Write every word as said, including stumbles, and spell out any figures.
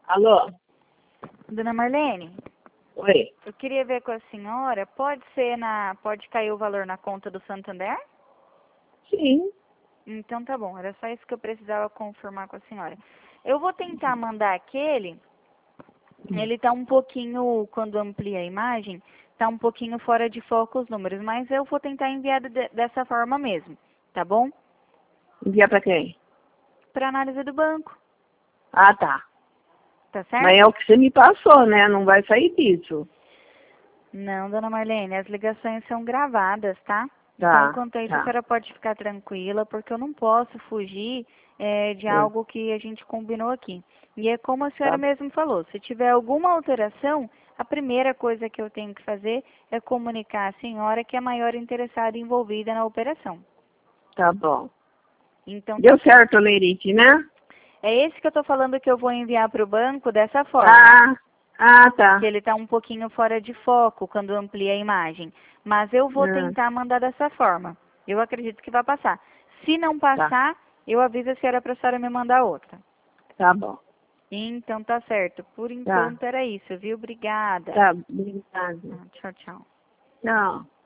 Alô? Dona Marlene, Oi. eu queria ver com a senhora, pode ser na, pode cair o valor na conta do Santander? Sim. Então tá bom, era só isso que eu precisava confirmar com a senhora. Eu vou tentar mandar aquele, ele tá um pouquinho, quando amplia a imagem, tá um pouquinho fora de foco os números, mas eu vou tentar enviar de, dessa forma mesmo, tá bom? Enviar pra quem? Para análise do banco, Ah, tá. tá certo? Mas é o que você me passou, né? Não vai sair disso. Não, dona Marlene, as ligações são gravadas, tá? Então, Tá, quanto a isso, a tá. senhora pode ficar tranquila, porque eu não posso fugir é, de Hum, algo que a gente combinou aqui. E é como a senhora Tá, mesmo falou, se tiver alguma alteração, a primeira coisa que eu tenho que fazer é comunicar à senhora que é a maior interessada e envolvida na operação. tá bom. Então, tá Deu certo. certo, Leirite, né? É esse que eu estou falando que eu vou enviar para o banco dessa forma. Ah, ah, Que tá. ele está um pouquinho fora de foco quando amplia a imagem. Mas eu vou Ah, tentar mandar dessa forma. Eu acredito que vai passar. Se não tá, passar, eu aviso a senhora para a senhora me mandar outra. tá bom. Então tá certo. Por Tá, enquanto era isso, viu? Obrigada. tá. Obrigada. Ah, tchau, tchau. Tchau.